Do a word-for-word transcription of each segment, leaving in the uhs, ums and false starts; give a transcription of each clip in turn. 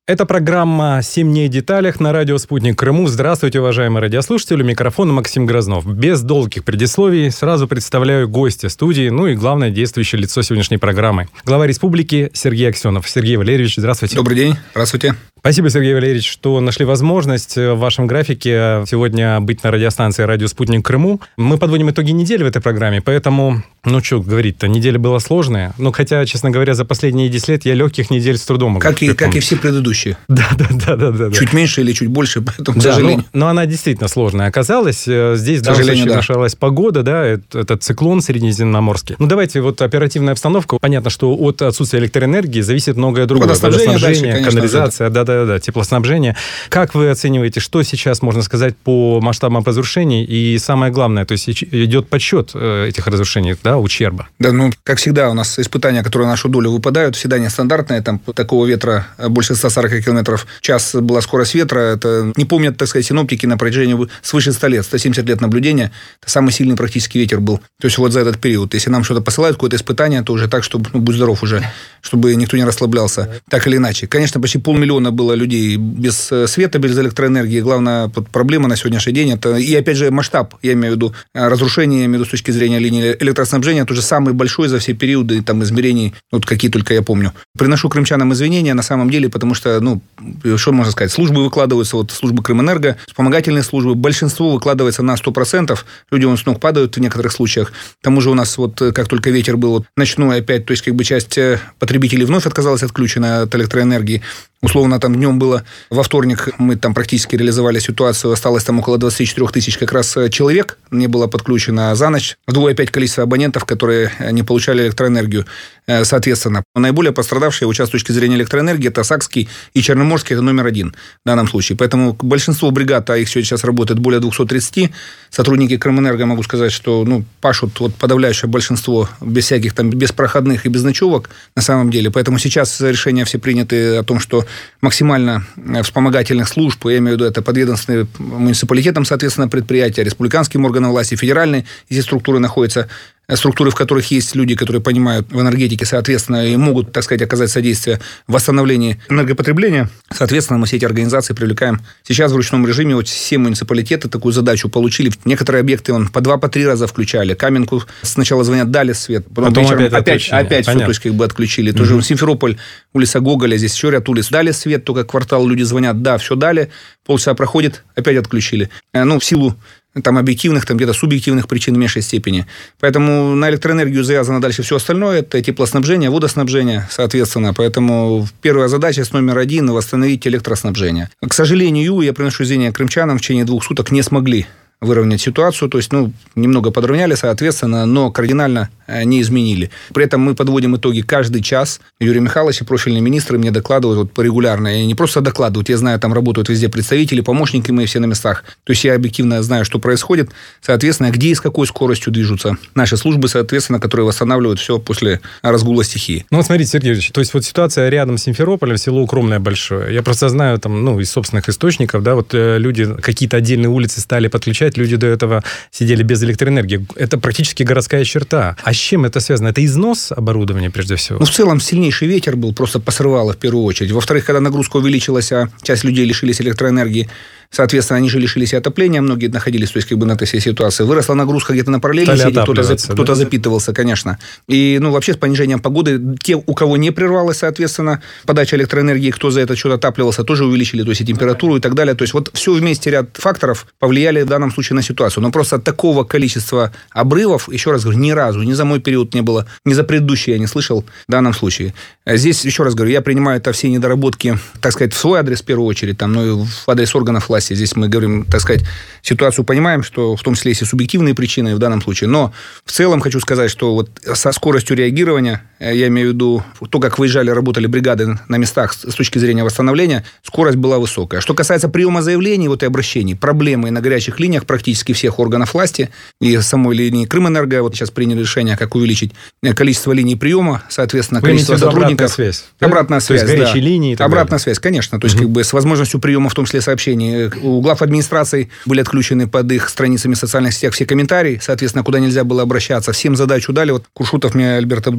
Это программа «семь дней в деталях» на радио «Спутник Крыму». Здравствуйте, уважаемые радиослушатели. У микрофона Максим Грознов. Без долгих предисловий сразу представляю гостя студии, ну и главное действующее лицо сегодняшней программы. Глава республики Сергей Аксенов. Сергей Валерьевич, здравствуйте. Добрый день. Здравствуйте. Спасибо, Сергей Валерьевич, что нашли возможность в вашем графике сегодня быть на радиостанции «Радио Спутник Крыму». Мы подводим итоги недели в этой программе, поэтому, ну что говорить-то, неделя была сложная. Ну, хотя, честно говоря, за последние десять лет я легких недель с трудом могу Как и, как и все предыдущие. Да, да, да, да, да. Чуть меньше или чуть больше, поэтому, к да, сожалению. Но, но она действительно сложная оказалась. Здесь, в данном случае, да. нашалась погода, да, это, это циклон средиземноморский. Ну, давайте, вот оперативная обстановка. Понятно, что от отсутствия электроэнергии зависит многое другое. Водоснабжение, Водоснабжение, дальше, канализация, да-да-да, теплоснабжение. Как вы оцениваете, что сейчас, можно сказать, по масштабам разрушений? И самое главное, то есть идет подсчет этих разрушений, да, ущерба? Да, ну, как всегда, у нас испытания, которые на нашу долю выпадают, всегда нестандартные. Там такого ветра больше ста сорока километров в час была скорость ветра. Это не помнят, так сказать, синоптики на протяжении свыше ста лет. сто семьдесят лет наблюдения. Это самый сильный практически ветер был. То есть вот за этот период. Если нам что-то посылают, какое-то испытание, то уже так, чтобы, ну, будь здоров уже, чтобы никто не расслаблялся. Так или иначе. Конечно, почти полмиллиона было людей без света, без электроэнергии. Главная проблема на сегодняшний день это, и опять же масштаб, я имею в виду разрушение, я имею в виду с точки зрения линии электроснабжения, тоже самый большой за все периоды там измерений, вот какие только я помню. Приношу крымчанам извинения на самом деле, потому что, ну, что можно сказать, службы выкладываются, вот службы Крымэнерго, вспомогательные службы, большинство выкладывается на сто процентов, люди вон с ног падают в некоторых случаях. К тому же у нас вот как только ветер был вот, ночной опять, то есть как бы часть потребителей вновь отказалась отключена от электроэнергии. Условно, там днем было, во вторник мы там практически реализовали ситуацию, осталось там около двадцать четыре тысячи как раз человек не было подключено за ночь. Вдвое опять количество абонентов, которые не получали электроэнергию, соответственно. Наиболее пострадавшие вот сейчас с точки зрения электроэнергии это Сакский и Черноморский, это номер один в данном случае. Поэтому большинство бригад, а их сегодня сейчас работает более двести тридцать, сотрудники Крымэнерго, могу сказать, что ну, пашут вот подавляющее большинство без всяких там, без проходных и без ночевок на самом деле. Поэтому сейчас решения все приняты о том, что максимально вспомогательных служб, я имею в виду, это подведомственные муниципалитетам, соответственно, предприятия, республиканским органам власти, федеральные, эти структуры находятся, структуры, в которых есть люди, которые понимают в энергетике, соответственно, и могут, так сказать, оказать содействие в восстановлении энергопотребления. Соответственно, мы все эти организации привлекаем. Сейчас в ручном режиме вот все муниципалитеты такую задачу получили. Некоторые объекты он по два, по три раза включали. Каменку сначала звонят, дали свет, потом, потом вечером опять, опять, опять все, то есть, как бы отключили. Угу. Тоже Симферополь, улица Гоголя, здесь еще ряд улиц. Дали свет, только квартал люди звонят, да, все дали, полчаса проходит, опять отключили. Ну, в силу там объективных, там где-то субъективных причин в меньшей степени. Поэтому на электроэнергию завязано дальше все остальное. Это теплоснабжение, водоснабжение, соответственно. Поэтому первая задача с номер один – восстановить электроснабжение. К сожалению, я приношу извинения крымчанам, в течение двух суток не смогли выровнять ситуацию, то есть, ну, немного подровняли, соответственно, но кардинально не изменили. При этом мы подводим итоги каждый час. Юрий Михайлович и профильные министры мне докладывают вот порегулярно, и не просто докладывают, я знаю, там работают везде представители, помощники мои все на местах, то есть я объективно знаю, что происходит, соответственно, где и с какой скоростью движутся наши службы, соответственно, которые восстанавливают все после разгула стихии. Ну, вот смотрите, Сергей Ильич, то есть вот ситуация рядом с Симферополем, село Укромное большое. Я просто знаю, там, ну, из собственных источников, да, вот люди, какие-то отдельные улицы стали подключать, люди до этого сидели без электроэнергии. Это практически городская черта. А с чем это связано? Это износ оборудования, прежде всего? Ну, в целом, сильнейший ветер был, просто посрывало в первую очередь. Во-вторых, когда нагрузка увеличилась, а часть людей лишились электроэнергии, соответственно, они же лишились и отопления, многие находились, то есть, как бы на этой всей ситуации. Выросла нагрузка где-то на параллели, кто-то, за, да? кто-то запитывался, конечно. И, ну, вообще, с понижением погоды, те, у кого не прервалась, соответственно, подача электроэнергии, кто за это что-то отапливался, тоже увеличили, то есть, и температуру и так далее. То есть, вот все вместе, ряд факторов повлияли в данном случае на ситуацию. Но просто такого количества обрывов, еще раз говорю, ни разу, ни за мой период не было, ни за предыдущий я не слышал в данном случае. Здесь, еще раз говорю, я принимаю это все недоработки, так сказать, в свой адрес в первую очередь, там, ну, и в адрес органов власти. Здесь мы говорим, так сказать, ситуацию понимаем, что в том числе есть и субъективные причины в данном случае. Но в целом хочу сказать, что вот со скоростью реагирования, я имею в виду то, как выезжали, работали бригады на местах с точки зрения восстановления, скорость была высокая. Что касается приема заявлений вот и обращений, проблемы на горячих линиях практически всех органов власти и самой линии Крымэнерго, вот сейчас приняли решение, как увеличить количество линий приема, соответственно, Вы количество сотрудников. Обратная связь. Обратная связь, то есть горячие да. линии и так Обратная далее. связь, конечно. То есть, угу. как бы с возможностью приема, в том числе сообщений. У глав администраций были отключены под их страницами социальных сетей все комментарии, соответственно, куда нельзя было обращаться. Всем задачу дали. Вот Куршутов мне, Альберт Абдуршитович,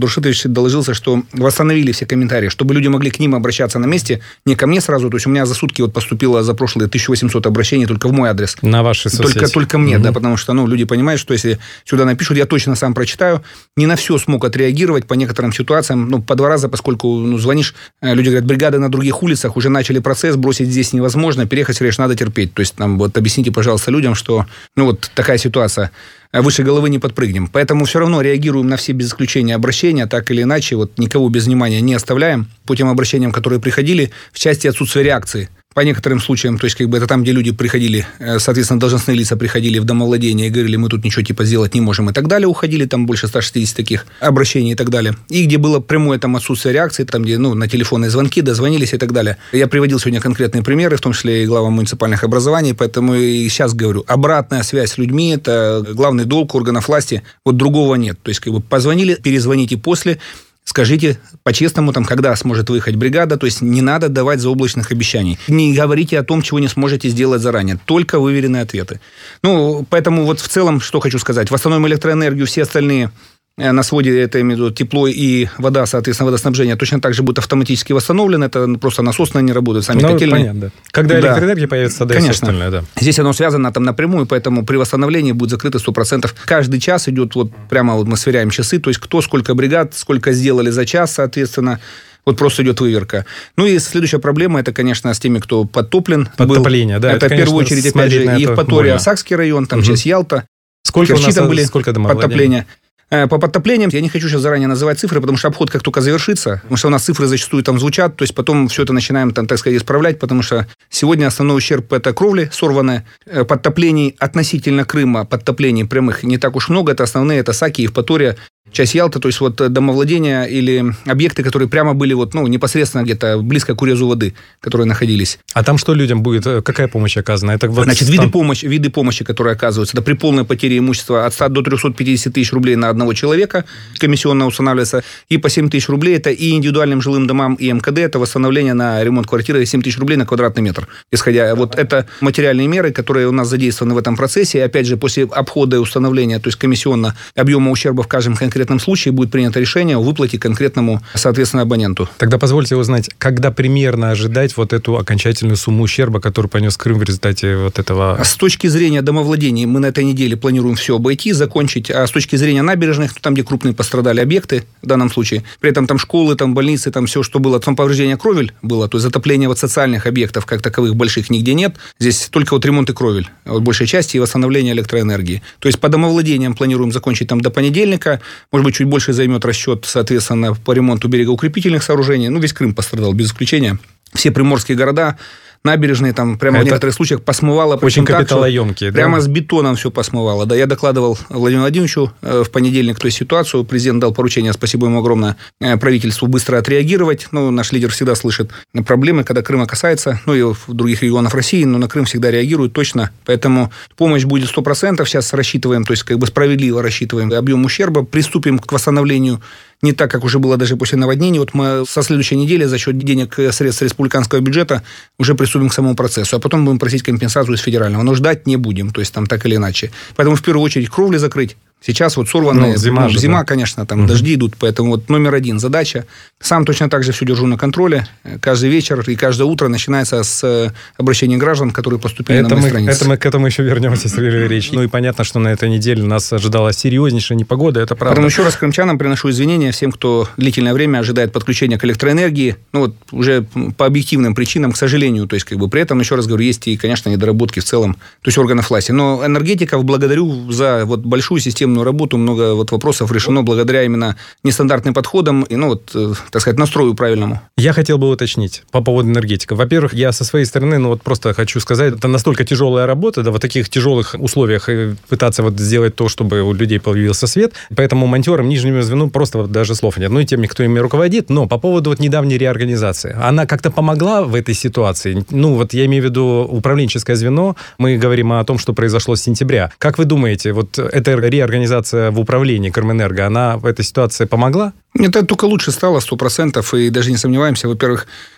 слушатель доложился, что восстановили все комментарии, чтобы люди могли к ним обращаться на месте, не ко мне сразу. То есть у меня за сутки вот поступило за прошлые тысяча восемьсот обращений только в мой адрес. На ваши соцсети. Только, только мне, угу. да, потому что ну, люди понимают, что если сюда напишут, я точно сам прочитаю. Не на все смог отреагировать по некоторым ситуациям, ну, по два раза, поскольку ну, звонишь, люди говорят, бригады на других улицах, уже начали процесс, бросить здесь невозможно, переехать, говоришь, надо терпеть. То есть там вот объясните, пожалуйста, людям, что ну вот такая ситуация. Выше головы не подпрыгнем. Поэтому все равно реагируем на все без исключения обращения, так или иначе, вот никого без внимания не оставляем по тем обращениям, которые приходили, в части отсутствия реакции. По некоторым случаям, то есть как бы это там, где люди приходили, соответственно, должностные лица приходили в домовладение и говорили, мы тут ничего типа сделать не можем и так далее, уходили, там больше ста шестидесяти таких обращений и так далее. И где было прямое там отсутствие реакции, там где ну, на телефонные звонки дозвонились и так далее. Я приводил сегодня конкретные примеры, в том числе и главам муниципальных образований, поэтому и сейчас говорю, обратная связь с людьми – это главный долг органов власти, вот другого нет. То есть как бы позвонили, перезвоните после. Скажите по-честному, там, когда сможет выехать бригада, то есть не надо давать заоблачных обещаний. Не говорите о том, чего не сможете сделать заранее, только выверенные ответы. Ну, поэтому вот в целом, что хочу сказать. Восстановим электроэнергию, все остальные на своде, это имею в виду тепло и вода, соответственно, водоснабжение точно так же будет автоматически восстановлено. Это просто насосно не работают, сами ну, котельные. Понятно, да. Когда да. электроэнергия появится, тогда Конечно. И все остальное, да. Здесь оно связано там напрямую, поэтому при восстановлении будет закрыто сто процентов. Каждый час идет, вот прямо вот мы сверяем часы, то есть кто сколько бригад, сколько сделали за час, соответственно. Вот просто идет выверка. Ну и следующая проблема, это, конечно, с теми, кто подтоплен. Подтопление, был. Да. Это, это в первую очередь, опять же, Евпатория, Оксакский район, там угу. сейчас Ялта. Сколько Керчи, у нас там были сколько подтопления. По подтоплениям я не хочу сейчас заранее называть цифры, потому что обход как только завершится, потому что у нас цифры зачастую там звучат, то есть потом все это начинаем, там, так сказать, исправлять, потому что сегодня основной ущерб – это кровли сорванные, подтоплений относительно Крыма, подтоплений прямых не так уж много, это основные, это Саки, Евпатория, часть Ялты, то есть вот домовладения или объекты, которые прямо были вот, ну, непосредственно где-то близко к урезу воды, которые находились. А там что людям будет? Какая помощь оказана? Это вот Значит, там... виды, помощи, виды помощи, которые оказываются, это при полной потере имущества от ста до трехсот пятидесяти тысяч рублей на одного человека комиссионно устанавливается, и по семь тысяч рублей это и индивидуальным жилым домам, и эм ка дэ, это восстановление на ремонт квартиры семь тысяч рублей на квадратный метр. Исходя, вот это материальные меры, которые у нас задействованы в этом процессе, и опять же, после обхода и установления, то есть комиссионно объема ущерба в каждом конкретном В конкретном случае будет принято решение о выплате конкретному, соответственно, абоненту. Тогда позвольте узнать, когда примерно ожидать вот эту окончательную сумму ущерба, который понес Крым в результате вот этого... С точки зрения домовладений мы на этой неделе планируем все обойти, закончить. А с точки зрения набережных, там, где крупные пострадали объекты, в данном случае, при этом там школы, там больницы, там все, что было, там повреждение кровель было, то есть затопление вот социальных объектов, как таковых больших, нигде нет. Здесь только вот ремонт и кровель, вот большей части, и восстановление электроэнергии. То есть по домовладениям планируем закончить там до понедельника. Может быть, чуть больше займет расчет, соответственно, по ремонту берегоукрепительных сооружений. Ну, весь Крым пострадал, без исключения. Все приморские города, набережные, там прямо это в некоторых случаях посмывало. Очень капиталоемкие, да? Прямо с бетоном все посмывало. Да, я докладывал Владимиру Владимировичу в понедельник ту ситуацию. Президент дал поручение, спасибо ему огромное, правительству быстро отреагировать. Ну, наш лидер всегда слышит проблемы, когда Крыма касается, ну, и других регионов России, но на Крым всегда реагирует точно. Поэтому помощь будет сто процентов. Сейчас рассчитываем, то есть как бы справедливо рассчитываем объем ущерба. Приступим к восстановлению не так, как уже было даже после наводнений. Вот мы со следующей недели за счет денег средств республиканского бюджета уже приступим к самому процессу, а потом будем просить компенсацию из федерального. Но ждать не будем, то есть там так или иначе. Поэтому в первую очередь кровли закрыть. Сейчас вот сорванные, ну, зима, ну, же, зима да. конечно, там угу. дожди идут, поэтому вот номер один задача. Сам точно так же все держу на контроле. Каждый вечер и каждое утро начинается с обращения граждан, которые поступили это на мои мы, страницы. Это мы к этому еще вернемся, Сергей Валерьевич. Ну и понятно, что на этой неделе нас ожидала серьезнейшая непогода, это правда. Поэтому еще раз крымчанам приношу извинения всем, кто длительное время ожидает подключения к электроэнергии. Ну вот уже по объективным причинам, к сожалению, то есть как бы при этом, еще раз говорю, есть и, конечно, недоработки в целом, то есть органов власти. Но энергетиков благодарю за вот большую систему работу, много вот вопросов решено благодаря именно нестандартным подходам и, ну, вот, э, так сказать, настрою правильному. Я хотел бы уточнить по поводу энергетика. Во-первых, я со своей стороны, ну, вот просто хочу сказать, это настолько тяжелая работа, да, в таких тяжелых условиях пытаться вот сделать то, чтобы у людей появился свет, поэтому монтерам, нижнему звену просто вот даже слов нет. Ну, и тем, кто ими руководит. Но по поводу вот недавней реорганизации. Она как-то помогла в этой ситуации? Ну, вот я имею в виду управленческое звено. Мы говорим о том, что произошло с сентября. Как вы думаете, вот эта реорганизация в управлении Крымэнерго, она в этой ситуации помогла? Это только лучше стало, сто процентов, и даже не сомневаемся. Во-первых,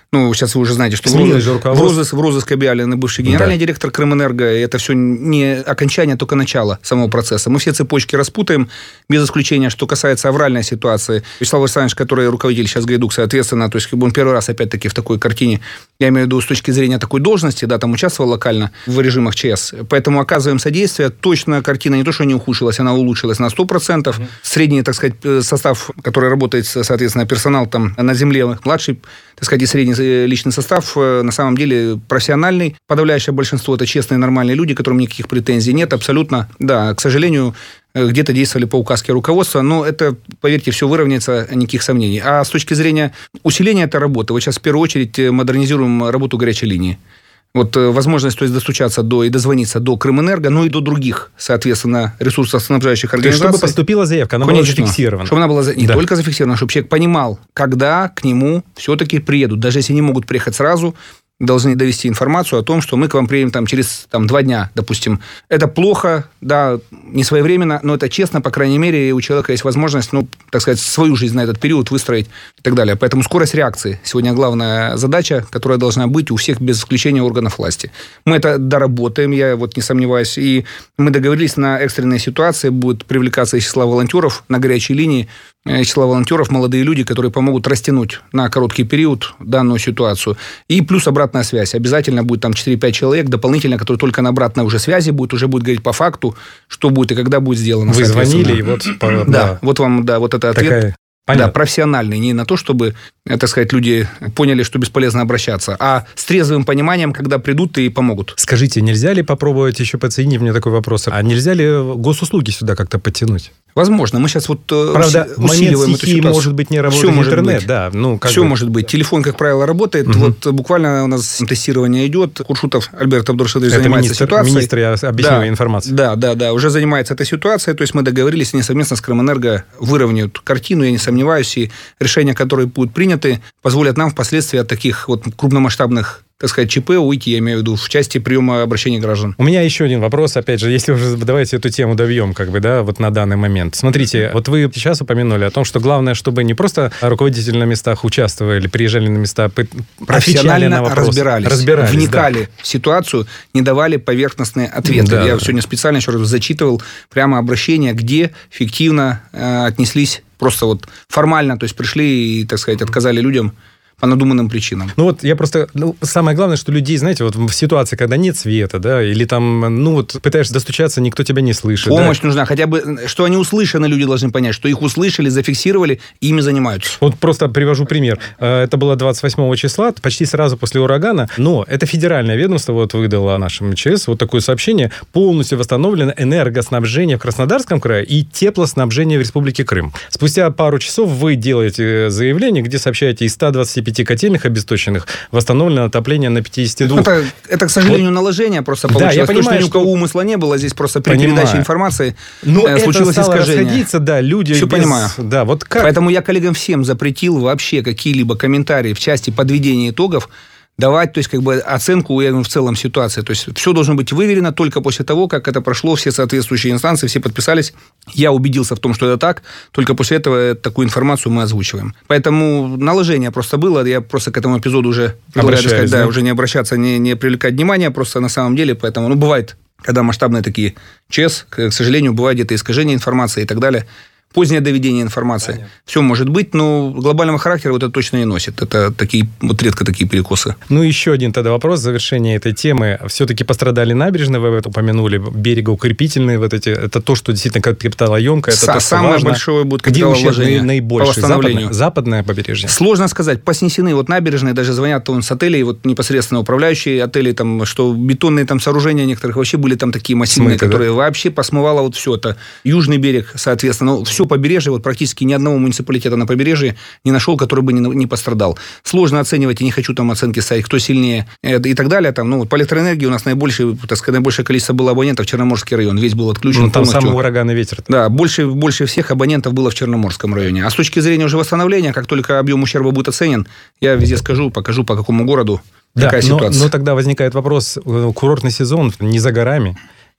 Ну, сейчас вы уже знаете, что в розыск, в, розыск, в розыск объявлены бывший генеральный да. директор Крымэнерго, и это все не окончание, только начало самого процесса. Мы все цепочки распутаем, без исключения, что касается авральной ситуации. Вячеслав Александрович, который руководитель сейчас Гайдук, соответственно, то есть он первый раз, опять-таки, в такой картине, я имею в виду с точки зрения такой должности, да, там участвовал локально в режимах ЧС, поэтому оказываем содействие. Точно картина не то, что не ухудшилась, она улучшилась на сто процентов. Mm-hmm. Средний, так сказать, состав, который работает, соответственно, персонал там на земле, младший, так сказать, и средний личный состав, на самом деле профессиональный. Подавляющее большинство – это честные, нормальные люди, которым никаких претензий нет, абсолютно. Да, к сожалению, где-то действовали по указке руководства, но это, поверьте, все выровняется, никаких сомнений. А с точки зрения усиления этой работы, вот сейчас в первую очередь модернизируем работу горячей линии. Вот возможность, то есть, достучаться до и дозвониться до Крымэнерго, ну и до других, соответственно, ресурсоснабжающих организаций. То есть, чтобы поступила заявка, она Конечно, была зафиксирована. Чтобы она была не да. только зафиксирована, чтобы человек понимал, когда к нему все-таки приедут. Даже если не могут приехать сразу, должны довести информацию о том, что мы к вам приедем там, через там, два дня, допустим. Это плохо, да, не своевременно, но это честно, по крайней мере, и у человека есть возможность, ну, так сказать, свою жизнь на этот период выстроить и так далее. Поэтому скорость реакции сегодня главная задача, которая должна быть у всех без исключения органов власти. Мы это доработаем, я вот не сомневаюсь, и мы договорились на экстренные ситуации, будет привлекаться из числа волонтеров на горячей линии, из числа волонтеров молодые люди, которые помогут растянуть на короткий период данную ситуацию. И плюс обратная связь. Обязательно будет там четыре-пять человек дополнительно, которые только на обратной уже связи будут, уже будет говорить по факту, что будет и когда будет сделано. Вы звонили, и вот... Да, да, вот вам, да, вот это ответ. Такая... Понятно. Да, профессиональный, не на то, чтобы, так сказать, люди поняли, что бесполезно обращаться, а с трезвым пониманием, когда придут и помогут. Скажите, нельзя ли попробовать еще подсоединить мне такой вопрос, а нельзя ли госуслуги сюда как-то подтянуть? Возможно, мы сейчас вот Правда, усиливаем эту ситуацию. Может быть, не работает Все интернет, быть. да. Ну, как Все бы... может быть. Телефон, как правило, работает. Угу. Вот буквально у нас тестирование идет. Куршутов Альберт Абдуршидович занимается министр, ситуацией. министр, я объясню, да, информацию. Да, да, да, уже занимается этой ситуацией. То есть мы договорились, они совместно с Крымэнерго выровняют картину, я не сомневаюсь, и решения, которые будут приняты, позволят нам впоследствии от таких вот крупномасштабных, так сказать, ЧП уйти, я имею в виду, в части приема обращений граждан. У меня еще один вопрос, опять же, если уже давайте эту тему добьем, как бы, да, вот на данный момент. Смотрите, вот вы сейчас упомянули о том, что главное, чтобы не просто руководители на местах участвовали, приезжали на места, профессионально на разбирались, разбирались, вникали да. в ситуацию, не давали поверхностные ответы. Да, я да. сегодня специально еще раз зачитывал прямо обращения, где фиктивно э, отнеслись просто вот формально, то есть пришли и, так сказать, отказали людям по надуманным причинам. Ну вот я просто... Ну, самое главное, что людей, знаете, вот в ситуации, когда нет света, да, или там, ну вот пытаешься достучаться, никто тебя не слышит. Помощь да? нужна. Хотя бы, что они услышаны, люди должны понять, что их услышали, зафиксировали, ими занимаются. Вот просто привожу пример. Это было двадцать восьмого числа, почти сразу после урагана, но это федеральное ведомство вот выдало нашему ЧС вот такое сообщение: полностью восстановлено энергоснабжение в Краснодарском крае и теплоснабжение в Республике Крым. Спустя пару часов вы делаете заявление, где сообщаете: из ста двадцати пяти котельных обесточенных восстановлено отопление на пятидесяти двух. Это, это, к сожалению, вот. Наложение просто получилось. Да, я понимаю, то, что ни у кого умысла не было, здесь просто при понимаю. передаче информации Но э, случилось это стало искажение. Расходиться, да, люди Все без... понимаю. Да, вот как? Поэтому я коллегам всем запретил вообще какие-либо комментарии в части подведения итогов давать, то есть, как бы, оценку в целом ситуации. То есть, все должно быть выверено только после того, как это прошло, все соответствующие инстанции, все подписались. Я убедился в том, что это так. Только после этого такую информацию мы озвучиваем. Поэтому наложение просто было. Я просто к этому эпизоду уже предлагаю сказать, да, да, уже не обращаться, не, не привлекать внимания просто на самом деле. Поэтому, ну, бывает, когда масштабные такие ЧС, к сожалению, бывает где-то искажение информации и так далее. Позднее доведение информации. Понятно. Все может быть, но глобального характера вот это точно не носит. Это такие, вот редко такие перекосы. Ну, еще один тогда вопрос в завершение этой темы. Все-таки пострадали набережные, вы это упомянули, берегоукрепительные вот эти. Это то, что действительно капиталоемкое. Это Са- то, самое важно. большое будет капиталовложение наибольшее? По Западное, западное побережье? Сложно сказать. Поснесены вот набережные, даже звонят вон с отелей, вот непосредственно управляющие отелей, там, что бетонные там сооружения некоторых вообще были там такие массивные, Смыто, которые да? вообще посмывало вот все это. Южный берег, соответственно, ну, все побережье, вот практически ни одного муниципалитета на побережье не нашел, который бы не, не пострадал. Сложно оценивать, я не хочу там оценки ставить, кто сильнее и так далее. Там, ну, по электроэнергии у нас наибольшее, так сказать, наибольшее количество было абонентов в Черноморский район. Весь был отключен. Ну, там самый ураганный ветер. Да, больше, больше всех абонентов было в Черноморском районе. А с точки зрения уже восстановления, как только объем ущерба будет оценен, я везде скажу, покажу, по какому городу, да, какая но, ситуация. Но тогда возникает вопрос, курортный сезон не за горами.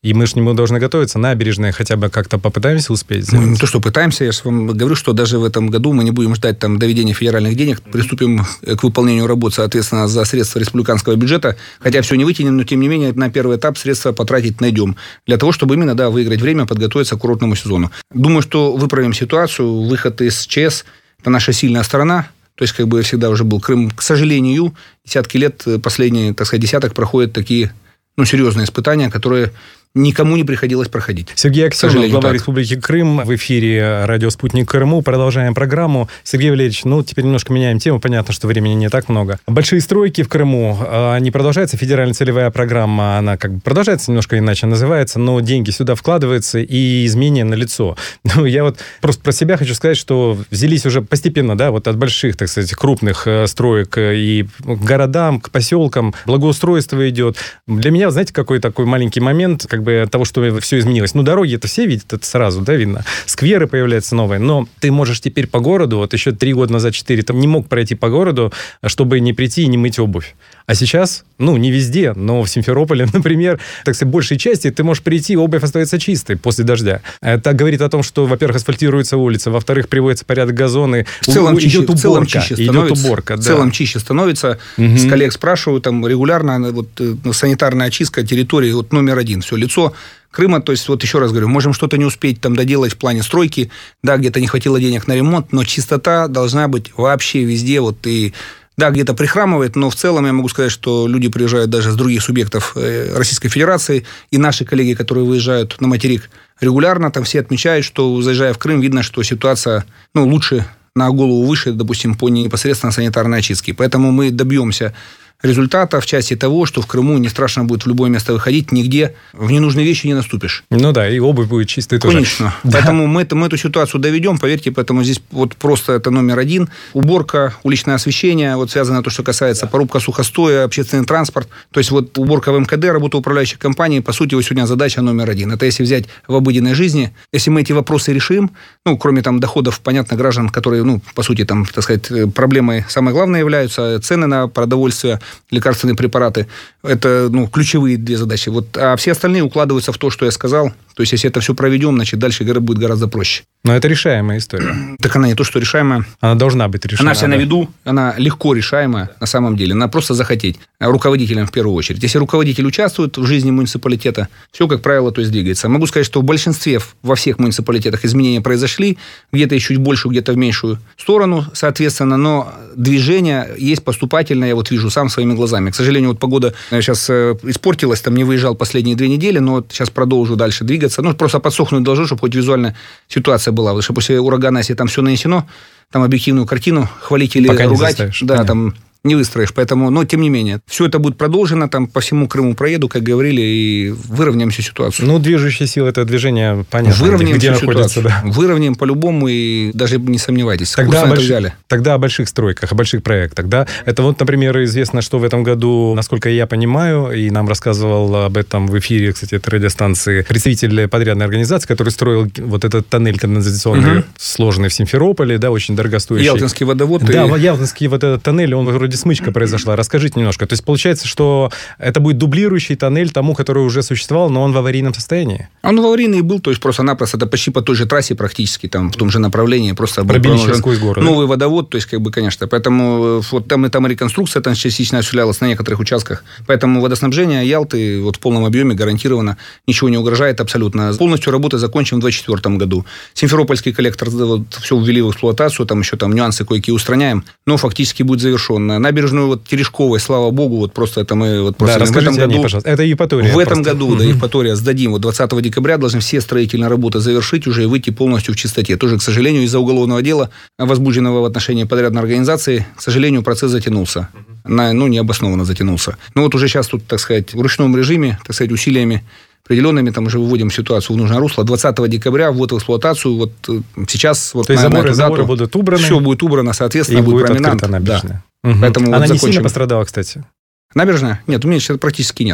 И мы же к нему должны готовиться. Набережные хотя бы как-то попытаемся успеть сделать. Ну, не то, что пытаемся, я же вам говорю, что даже в этом году мы не будем ждать там доведения федеральных денег, приступим к выполнению работ, соответственно, за средства республиканского бюджета, хотя все не вытянем, но тем не менее на первый этап средства потратить найдем, для того, чтобы именно, да, выиграть время, подготовиться к курортному сезону. Думаю, что выправим ситуацию, выход из ЧС – это наша сильная сторона. То есть, как бы всегда уже был Крым, к сожалению, десятки лет, последние, так сказать, десяток проходят такие, ну, серьезные испытания, которые никому не приходилось проходить. Сергей Аксенов, глава так. Республики Крым, в эфире радио «Спутник Крыму». Продолжаем программу. Сергей Валерьевич, ну, теперь немножко меняем тему. Понятно, что времени не так много. Большие стройки в Крыму, они продолжаются. Федеральная целевая программа, она как бы продолжается, немножко иначе называется, но деньги сюда вкладываются, и изменения налицо. Ну, я вот просто про себя хочу сказать, что взялись уже постепенно, да, вот от больших, так сказать, крупных строек и к городам, к поселкам, благоустройство идет. Для меня, знаете, какой такой маленький момент, как бы того, что все изменилось. Ну, дороги это все видят, это сразу, да, видно. Скверы появляются новые, но ты можешь теперь по городу, вот еще три года назад, четыре, там не мог пройти по городу, чтобы не прийти и не мыть обувь. А сейчас, ну, не везде, но в Симферополе, например, так сказать, большей части ты можешь прийти, обувь остается чистой после дождя. Это говорит о том, что, во-первых, асфальтируется улица, во-вторых, приводится порядок газоны, в целом идет чище, уборка, в целом чище идет уборка. В да. целом чище становится. Угу. С коллег спрашиваю, там регулярно вот, санитарная очистка территории вот, номер один. Все, лицо Крыма, то есть, вот еще раз говорю, можем что-то не успеть там доделать в плане стройки, да, где-то не хватило денег на ремонт, но чистота должна быть вообще везде, вот, и да, где-то прихрамывает, но в целом я могу сказать, что люди приезжают даже с других субъектов Российской Федерации, и наши коллеги, которые выезжают на материк регулярно, там все отмечают, что, заезжая в Крым, видно, что ситуация, ну, лучше, на голову выше, допустим, по непосредственно санитарной очистке. Поэтому мы добьемся результата в части того, что в Крыму не страшно будет в любое место выходить, нигде в ненужные вещи не наступишь. Ну да, и обувь будет чистой тоже. Конечно. Да. Поэтому мы, мы эту ситуацию доведем, поверьте, поэтому здесь вот просто это номер один. Уборка, уличное освещение, вот связано то, что касается порубка сухостоя, общественный транспорт. То есть вот уборка в МКД, работа управляющих компаний, по сути, вот сегодня задача номер один. Это если взять в обыденной жизни, если мы эти вопросы решим, ну, кроме там доходов, понятно, граждан, которые, ну, по сути, там, так сказать, проблемой самое главное являются цены на продовольствие, лекарственные препараты. Это, ну, ключевые две задачи. Вот, а все остальные укладываются в то, что я сказал. То есть, если это все проведем, значит, дальше будет гораздо проще. Но это решаемая история. Так она не то, что решаемая. Она должна быть решаемая. Она вся на виду, она легко решаемая на самом деле. Надо просто захотеть. Руководителям в первую очередь. Если руководитель участвует в жизни муниципалитета, все, как правило, то есть двигается. Могу сказать, что в большинстве, во всех муниципалитетах изменения произошли. Где-то чуть в большую, где-то в меньшую сторону, соответственно. Но движение есть поступательное, я вот вижу сам своими глазами. К сожалению, вот погода сейчас испортилась, там не выезжал последние две недели, но вот сейчас продолжу дальше двигаться. Ну, просто подсохнуть должен, чтобы хоть визуально ситуация была. Потому что после урагана, если там все нанесено, там объективную картину хвалить или пока ругать, да, понятно. Там не выстроишь. Поэтому, но тем не менее, все это будет продолжено, там по всему Крыму проеду, как говорили, и выровняем всю ситуацию. Ну, движущая сила этого движения, понятно, выровняем где всю находится. Да. Выровняем по-любому, и даже не сомневайтесь. Тогда, больш... Тогда о больших стройках, о больших проектах, да? Это вот, например, известно, что в этом году, насколько я понимаю, и нам рассказывал об этом в эфире, кстати, этой радиостанции, представитель подрядной организации, который строил вот этот тоннель канализационный, угу. сложный в Симферополе, да, очень дорогостоящий. Ялтинский водовод. Да, и... Ялтинский вот этот тоннель, он вроде смычка произошла. Расскажите немножко. То есть, получается, что это будет дублирующий тоннель тому, который уже существовал, но он в аварийном состоянии? Он в аварийный был, то есть, просто-напросто это почти по той же трассе практически, там, в том же направлении, просто пробили через сквозь город. Новый да? водовод, то есть, как бы, конечно. Поэтому вот там и там реконструкция там частично осуществлялась на некоторых участках. Поэтому водоснабжение Ялты вот в полном объеме гарантированно, ничего не угрожает абсолютно. Полностью работы закончим в две тысячи двадцать четвёртом году. Симферопольский коллектор вот, все ввели в эксплуатацию, там еще там нюансы кое-какие устраняем, но фактически будет завершен. Набережную вот Терешковой, слава богу, вот просто это мы вот просто да, в этом году, ней, пожалуйста. Это Евпатория. В этом просто. году, да, Евпатория сдадим. Вот двадцатого декабря должны все строительные работы завершить уже и выйти полностью в чистоте. Тоже, к сожалению, из-за уголовного дела, возбужденного в отношении подрядной организации, к сожалению, процесс затянулся. На, ну, необоснованно затянулся. Но вот уже сейчас тут, так сказать, в ручном режиме, так сказать, усилиями определенными, там уже выводим ситуацию в нужное русло. двадцатого декабря ввод в эксплуатацию. Вот сейчас... Вот то есть заборы, заборы будут убраны? Все будет убрано, соответственно, и будет, будет променад. открыта набережная. Да. Угу. Поэтому Она вот не закончим. сильно пострадала, кстати? Набережная? Нет, у меня сейчас практически нет.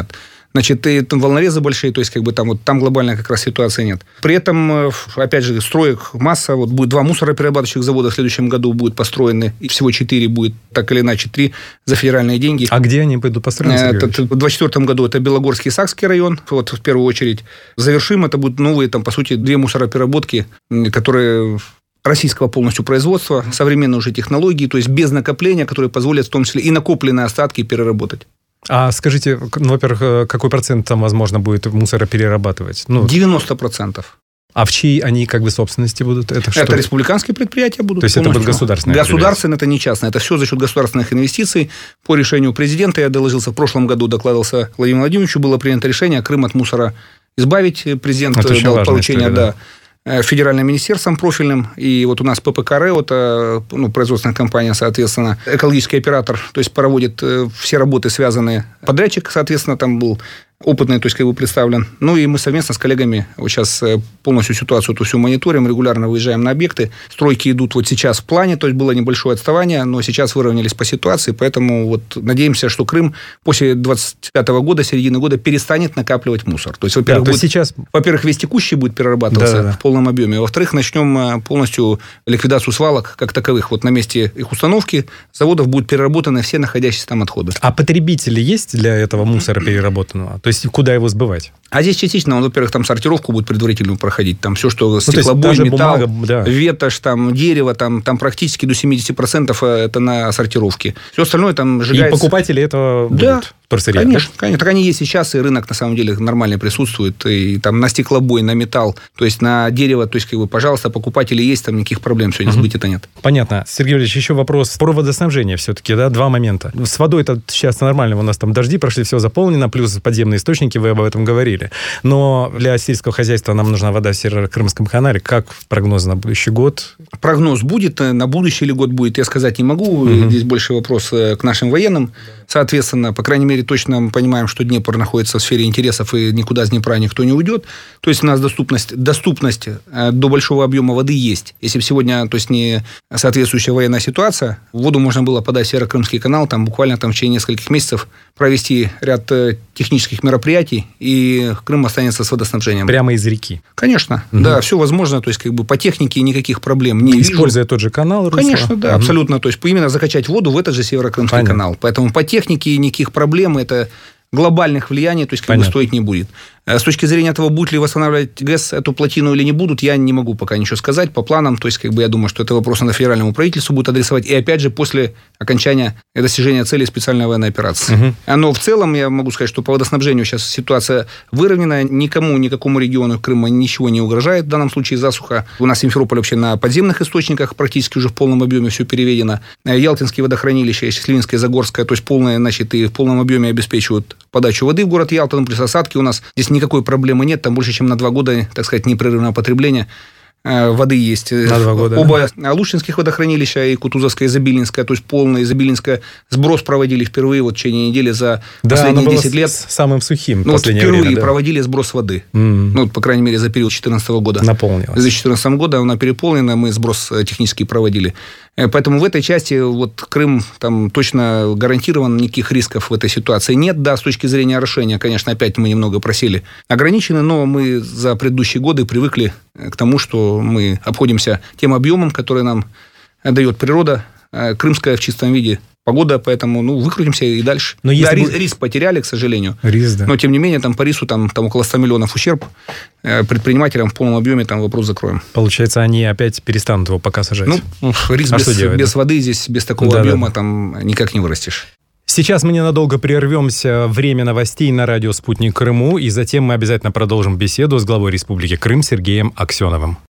Значит, и там волнорезы большие, то есть, как бы там, вот, там глобальная как раз ситуация нет. При этом, опять же, строек масса. Вот будет два мусороперерабатывающих завода в следующем году будут построены. И всего четыре будет, так или иначе, три за федеральные деньги. А где они будут построены, это, В двадцать четвёртом году это Белогорский и Сакский район. Вот, в первую очередь. Завершим. Это будут новые, там, по сути, две мусоропереработки, которые... российского полностью производства, современные уже технологии, то есть без накопления, которые позволят в том числе и накопленные остатки переработать. А скажите, ну, во-первых, какой процент там, возможно, будет мусора перерабатывать? Ну, девяносто процентов. А в чьей они как бы собственности будут? Это, это республиканские предприятия будут. То есть полностью. Это будет государственное? Государственное, это не частное. Это все за счет государственных инвестиций. По решению президента, я доложился в прошлом году, докладывался Владимиру Владимировичу, было принято решение Крым от мусора избавить. Президент дал поручение, да. да. федеральным министерством профильным, и вот у нас ППК РЭО, это ну, производственная компания, соответственно, экологический оператор, то есть проводит все работы, связанные, подрядчик, соответственно, там был опытный, то есть как бы представлен. Ну и мы совместно с коллегами вот сейчас полностью ситуацию эту всю мониторим, регулярно выезжаем на объекты. Стройки идут вот сейчас в плане, то есть было небольшое отставание, но сейчас выровнялись по ситуации, поэтому вот надеемся, что Крым после двадцать пятого года, середины года перестанет накапливать мусор. То есть, во-первых, да, то есть будет, сейчас... во-первых, весь текущий будет перерабатываться да, да, да. в полном объеме, во-вторых, начнем полностью ликвидацию свалок как таковых. Вот на месте их установки заводов будут переработаны все находящиеся там отходы. А потребители есть для этого мусора переработанного? То есть, куда его сбывать? А здесь частично, он, во-первых, там сортировку будет предварительную проходить. Там все, что стеклобой, ну, металл, бумага, да. ветошь, там, дерево, там, там практически до семьдесят процентов это на сортировке. Все остальное там сжигается. И покупатели этого да, будут вторсырья? Конечно, конечно. Так они есть сейчас, и рынок, на самом деле, нормально присутствует. И там на стеклобой, на металл, то есть на дерево, то есть, как бы, пожалуйста, покупатели есть, там никаких проблем сегодня угу. сбыта нет. Понятно. Сергей Валерьевич, еще вопрос про водоснабжение все-таки, да, два момента. С водой это сейчас нормально, у нас там дожди прошли, все заполнено, плюс подземные источники, вы об этом говорили. Но для сельского хозяйства нам нужна вода в Северо-Крымском канале. Как прогноз на будущий год? Прогноз будет. На будущий ли год будет, я сказать не могу. Угу. Здесь больше вопрос к нашим военным. Соответственно, по крайней мере, точно мы понимаем, что Днепр находится в сфере интересов, и никуда с Днепра никто не уйдет. То есть, у нас доступность, доступность до большого объема воды есть. Если бы сегодня, то есть, не соответствующая военная ситуация, воду можно было подать в Северо-Крымский канал, там буквально там, в течение нескольких месяцев провести ряд технических мероприятий, и Крым останется с водоснабжением. Прямо из реки? Конечно, угу. да, все возможно, то есть, как бы по технике никаких проблем не Используя вижу. тот же канал? Русло? Конечно, да, угу. абсолютно. То есть, именно закачать воду в этот же Северо-Крымский Понятно. канал. Поэтому по технике никаких проблем, это глобальных влияний, то есть, как бы, стоить не будет. С точки зрения того, будут ли восстанавливать ГЭС эту плотину или не будут, я не могу пока ничего сказать по планам. То есть, как бы, я думаю, что это вопрос на федеральному правительству будет адресовать. И опять же, после окончания и достижения цели специальной военной операции. Угу. Но в целом, я могу сказать, что по водоснабжению сейчас ситуация выровнена. Никому, никакому региону Крыма ничего не угрожает. В данном случае засуха. У нас Симферополь вообще на подземных источниках практически уже в полном объеме все переведено. Ялтинские водохранилища, Счастливинское, Загорское, то есть полное, значит, и в полном объеме обеспечивают подачу воды в город Ялта, плюс осадки у нас. Здесь никакой проблемы нет, там больше, чем на два года, так сказать, непрерывного потребления воды есть. На два года. Оба Лушинских водохранилища, и Кутузовское, и Забилинское, то есть полное Забилинское сброс проводили впервые вот в течение недели за да, последние десять лет. Самым сухим ну, вот впервые время, да. проводили сброс воды. Mm. Ну, по крайней мере, за период две тысячи четырнадцатого года. Наполнилась. В две тысячи четырнадцатом году она переполнена, мы сброс технический проводили. Поэтому в этой части вот Крым там точно гарантирован, никаких рисков в этой ситуации нет. Да, с точки зрения орошения, конечно, опять мы немного просели ограничены, но мы за предыдущие годы привыкли к тому, что мы обходимся тем объемом, который нам дает природа, крымская в чистом виде. Погода, поэтому, ну, выкрутимся и дальше. Но да, рис, бы... риск потеряли, к сожалению. Риск, да. Но, тем не менее, там по рису там, там около ста миллионов ущерб. Предпринимателям в полном объеме там вопрос закроем. Получается, они опять перестанут его пока сажать. Ну, риск а без, делать, без да? воды здесь, без такого да, объема да. там никак не вырастешь. Сейчас мы ненадолго прервемся. Время новостей на радио «Спутник Крыму». И затем мы обязательно продолжим беседу с главой Республики Крым Сергеем Аксеновым.